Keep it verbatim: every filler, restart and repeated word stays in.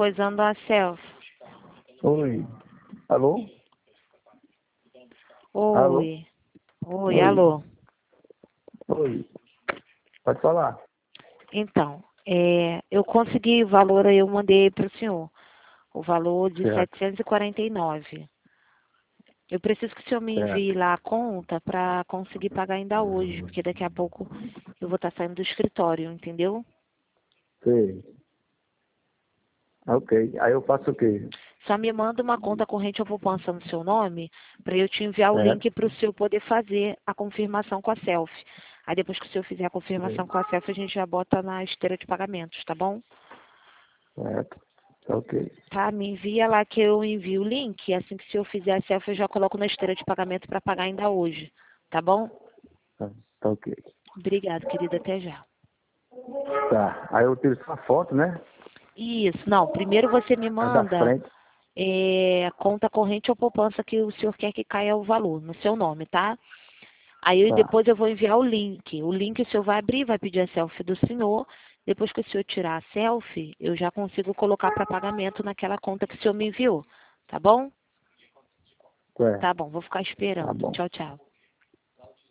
coisando a selfie. Oi. Alô? Alô? Oi. Oi, Oi. alô. Oi. Pode falar. Então, é, eu consegui o valor aí, eu mandei para o senhor. O valor de Certo, setecentos e quarenta e nove. Eu preciso que o senhor me envie certo. lá a conta para conseguir pagar ainda hoje, porque daqui a pouco eu vou estar saindo do escritório, entendeu? Sei. Ok. Aí eu faço o quê? Só me manda uma conta corrente ou poupança no seu nome, para eu te enviar o Certo. link para o senhor poder fazer a confirmação com a selfie. Aí depois que o senhor fizer a Sei. confirmação com a selfie, a gente já bota na esteira de pagamentos, tá bom? Certo. Ok. Tá, me envia lá que eu envio o link. Assim que se eu fizer a selfie, eu já coloco na esteira de pagamento para pagar ainda hoje. Tá bom? Tá, tá ok. Obrigado, querida. Até já. Tá. Aí eu tiro só a foto, né? Isso. Não, primeiro você me A da manda frente. é, conta corrente ou poupança que o senhor quer que caia o valor, no seu nome, tá? Aí eu- Tá. depois eu vou enviar o link. O link o senhor vai abrir, vai pedir a selfie do senhor. Depois que o senhor tirar a selfie, eu já consigo colocar para pagamento naquela conta que o senhor me enviou. Tá bom? Certo. Tá bom, vou ficar Tá esperando. bom. Tchau, tchau.